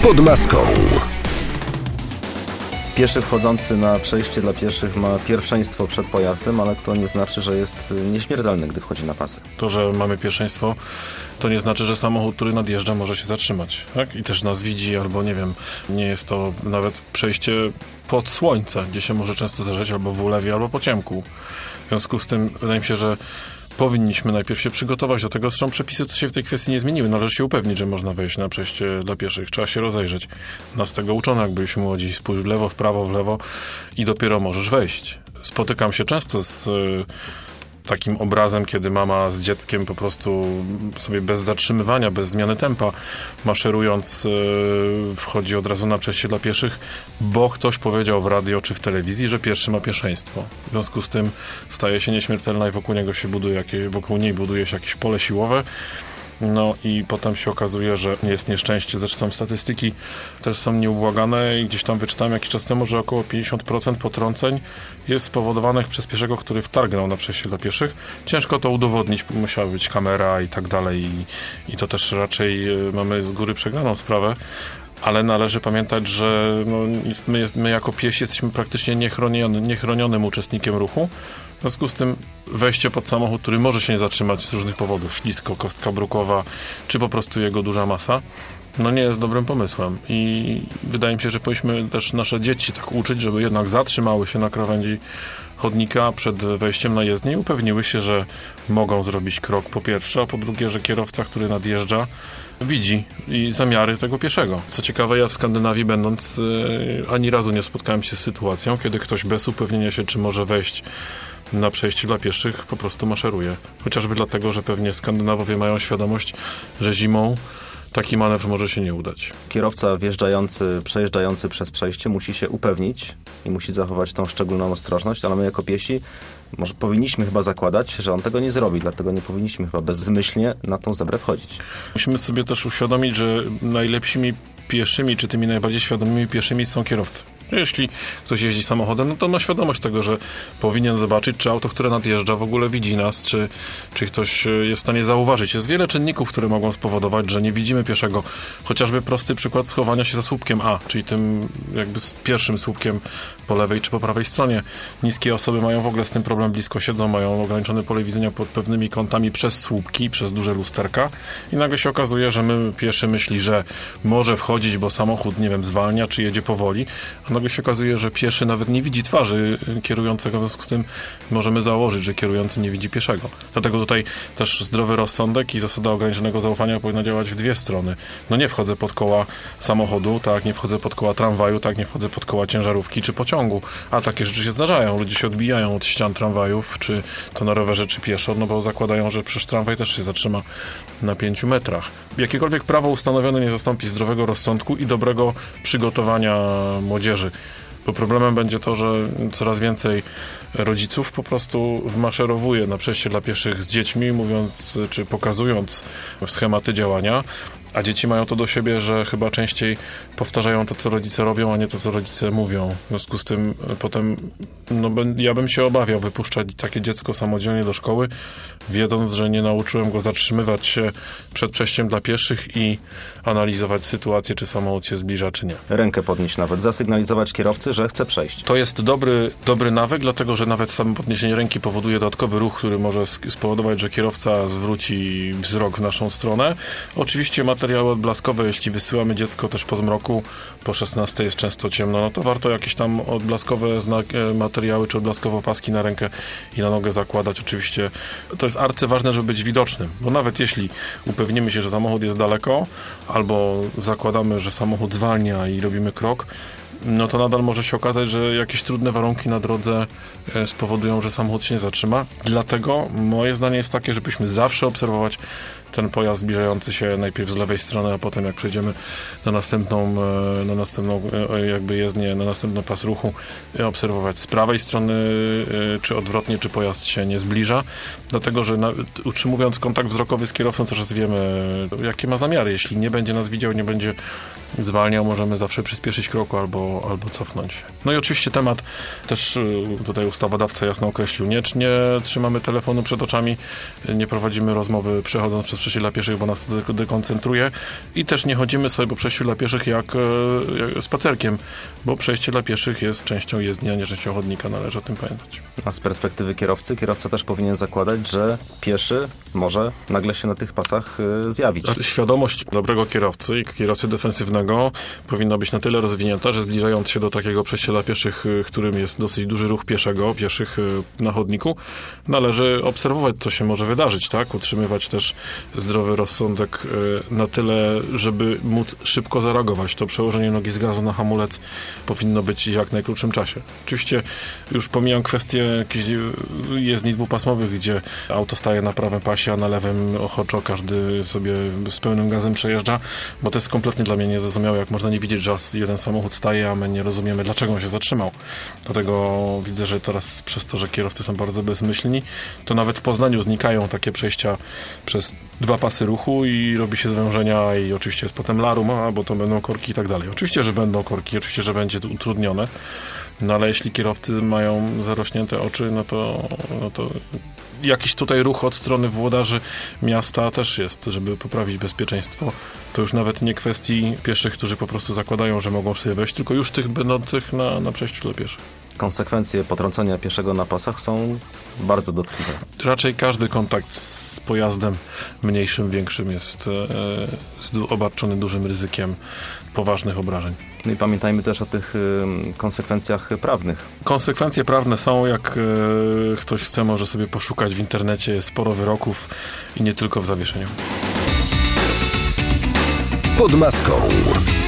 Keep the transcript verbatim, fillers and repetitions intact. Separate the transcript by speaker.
Speaker 1: Pod maską.
Speaker 2: Pieszy wchodzący na przejście dla pieszych ma pierwszeństwo przed pojazdem, ale to nie znaczy, że jest nieśmiertelny, gdy wchodzi na pasy.
Speaker 3: To, że mamy pierwszeństwo, to nie znaczy, że samochód, który nadjeżdża, może się zatrzymać. Tak? I też nas widzi, albo nie wiem, nie jest to nawet przejście pod słońce, gdzie się może często zdarzać albo w ulewie, albo po ciemku. W związku z tym wydaje mi się, że powinniśmy najpierw się przygotować do tego. Zresztą przepisy tu się w tej kwestii nie zmieniły. Należy się upewnić, że można wejść na przejście dla pieszych. Trzeba się rozejrzeć. Nas tego uczono, jak byliśmy młodzi. Spójrz w lewo, w prawo, w lewo i dopiero możesz wejść. Spotykam się często z y, takim obrazem, kiedy mama z dzieckiem po prostu sobie bez zatrzymywania, bez zmiany tempa, maszerując, y, wchodzi od razu na przejście dla pieszych, bo ktoś powiedział w radio czy w telewizji, że pieszy ma pierwszeństwo. W związku z tym staje się nieśmiertelna i wokół niego się buduje, jakie, wokół niej buduje się jakieś pole siłowe. No i potem się okazuje, że jest nieszczęście. Zresztą statystyki też są nieubłagane i gdzieś tam wyczytałem jakiś czas temu, że około pięćdziesiąt procent potrąceń jest spowodowanych przez pieszego, który wtargnął na przejście dla pieszych. Ciężko to udowodnić, musiała być kamera i tak dalej i, i to też raczej mamy z góry przegraną sprawę. Ale należy pamiętać, że no, my, jest, my jako piesi jesteśmy praktycznie niechroniony, niechronionym uczestnikiem ruchu. W związku z tym wejście pod samochód, który może się nie zatrzymać z różnych powodów, ślisko, kostka brukowa, czy po prostu jego duża masa, no nie jest dobrym pomysłem. I wydaje mi się, że powinniśmy też nasze dzieci tak uczyć, żeby jednak zatrzymały się na krawędzi chodnika przed wejściem na jezdnię i upewniły się, że mogą zrobić krok po pierwsze, a po drugie, że kierowca, który nadjeżdża, widzi i zamiary tego pieszego. Co ciekawe, ja w Skandynawii będąc yy, ani razu nie spotkałem się z sytuacją, kiedy ktoś bez upewnienia się, czy może wejść na przejście dla pieszych, po prostu maszeruje. Chociażby dlatego, że pewnie Skandynawowie mają świadomość, że zimą taki manewr może się nie udać.
Speaker 2: Kierowca wjeżdżający, przejeżdżający przez przejście musi się upewnić i musi zachować tą szczególną ostrożność, ale my jako piesi może powinniśmy chyba zakładać, że on tego nie zrobi, dlatego nie powinniśmy chyba bezmyślnie na tą zebrę wchodzić.
Speaker 3: Musimy sobie też uświadomić, że najlepszymi pieszymi, czy tymi najbardziej świadomymi pieszymi są kierowcy. Jeśli ktoś jeździ samochodem, no to ma świadomość tego, że powinien zobaczyć, czy auto, które nadjeżdża, w ogóle widzi nas, czy, czy ktoś jest w stanie zauważyć. Jest wiele czynników, które mogą spowodować, że nie widzimy pieszego. Chociażby prosty przykład schowania się za słupkiem A, czyli tym jakby z pierwszym słupkiem po lewej czy po prawej stronie. Niskie osoby mają w ogóle z tym problem, blisko siedzą, mają ograniczone pole widzenia pod pewnymi kątami przez słupki, przez duże lusterka i nagle się okazuje, że my pieszy myśli, że może wchodzić, bo samochód, nie wiem, zwalnia, czy jedzie powoli, a nagle się okazuje, że pieszy nawet nie widzi twarzy kierującego, w związku z tym możemy założyć, że kierujący nie widzi pieszego. Dlatego tutaj też zdrowy rozsądek i zasada ograniczonego zaufania powinna działać w dwie strony. No nie wchodzę pod koła samochodu, tak, nie wchodzę pod koła tramwaju, tak, nie wchodzę pod koła ciężarówki czy pociągu, a takie rzeczy się zdarzają. Ludzie się odbijają od ścian tramwajów, czy to na rowerze, czy pieszo, no bo zakładają, że przecież tramwaj też się zatrzyma na pięciu metrach. Jakiekolwiek prawo ustanowione nie zastąpi zdrowego rozsądku i dobrego przygotowania młodzieży. Bo problemem będzie to, że coraz więcej rodziców po prostu wmaszerowuje na przejście dla pieszych z dziećmi, mówiąc czy pokazując schematy działania, a dzieci mają to do siebie, że chyba częściej powtarzają to, co rodzice robią, a nie to, co rodzice mówią. W związku z tym potem, no ja bym się obawiał wypuszczać takie dziecko samodzielnie do szkoły, wiedząc, że nie nauczyłem go zatrzymywać się przed przejściem dla pieszych i analizować sytuację, czy samochód się zbliża, czy nie.
Speaker 2: Rękę podnieść nawet, zasygnalizować kierowcy, że chce przejść.
Speaker 3: To jest dobry, dobry nawyk, dlatego, że nawet samo podniesienie ręki powoduje dodatkowy ruch, który może spowodować, że kierowca zwróci wzrok w naszą stronę. Oczywiście materiały odblaskowe, jeśli wysyłamy dziecko też po zmroku, po szesnastej jest często ciemno, no to warto jakieś tam odblaskowe znak, materiały, czy odblaskowe opaski na rękę i na nogę zakładać. Oczywiście to jest arcyważne, żeby być widocznym, bo nawet jeśli upewnimy się, że samochód jest daleko, albo zakładamy, że samochód zwalnia i robimy krok, no to nadal może się okazać, że jakieś trudne warunki na drodze spowodują, że samochód się nie zatrzyma. Dlatego moje zdanie jest takie, żebyśmy zawsze obserwować ten pojazd zbliżający się najpierw z lewej strony, a potem jak przejdziemy na następną, na następną jakby jezdnię, na następny pas ruchu, obserwować z prawej strony, czy odwrotnie, czy pojazd się nie zbliża. Dlatego, że na, utrzymując kontakt wzrokowy z kierowcą, coraz wiemy, jakie ma zamiary. Jeśli nie będzie nas widział, nie będzie zwalniał, możemy zawsze przyspieszyć kroku albo, albo cofnąć. No i oczywiście temat też tutaj ustawodawca jasno określił. Nie, nie trzymamy telefonu przed oczami, nie prowadzimy rozmowy przechodząc przez przejściu dla pieszych, bo nas to dekoncentruje i też nie chodzimy sobie po przejściu dla pieszych jak, jak spacerkiem, bo przejście dla pieszych jest częścią jezdni, a nie częścią chodnika, należy o tym pamiętać.
Speaker 2: A z perspektywy kierowcy, kierowca też powinien zakładać, że pieszy może nagle się na tych pasach y, zjawić.
Speaker 3: Świadomość dobrego kierowcy i kierowcy defensywnego powinna być na tyle rozwinięta, że zbliżając się do takiego przejścia dla pieszych, y, którym jest dosyć duży ruch pieszego, pieszych y, na chodniku, należy obserwować, co się może wydarzyć, tak? Utrzymywać też zdrowy rozsądek y, na tyle, żeby móc szybko zareagować. To przełożenie nogi z gazu na hamulec powinno być w jak najkrótszym czasie. Oczywiście już pomijam kwestię jakichś jezdni dwupasmowych, gdzie auto staje na prawym pasie, a na lewym ochoczo każdy sobie z pełnym gazem przejeżdża, bo to jest kompletnie dla mnie niezrozumiałe, jak można nie widzieć, że jeden samochód staje, a my nie rozumiemy, dlaczego on się zatrzymał. Dlatego widzę, że teraz przez to, że kierowcy są bardzo bezmyślni, to nawet w Poznaniu znikają takie przejścia przez dwa pasy ruchu i robi się zwężenia i oczywiście jest potem larum, a bo to będą korki i tak dalej. Oczywiście, że będą korki, oczywiście, że będzie to utrudnione, no ale jeśli kierowcy mają zarośnięte oczy, no to, no to jakiś tutaj ruch od strony włodarzy miasta też jest, żeby poprawić bezpieczeństwo. To już nawet nie kwestii pieszych, którzy po prostu zakładają, że mogą sobie wejść, tylko już tych będących na, na przejściu dla pieszych.
Speaker 2: Konsekwencje potrącenia pieszego na pasach są bardzo dotkliwe.
Speaker 3: Raczej każdy kontakt z pojazdem mniejszym, większym jest e, obarczony dużym ryzykiem poważnych obrażeń.
Speaker 2: No i pamiętajmy też o tych y, konsekwencjach prawnych.
Speaker 3: Konsekwencje prawne są, jak e, ktoś chce, może sobie poszukać w internecie sporo wyroków i nie tylko w zawieszeniu.
Speaker 1: Pod maską.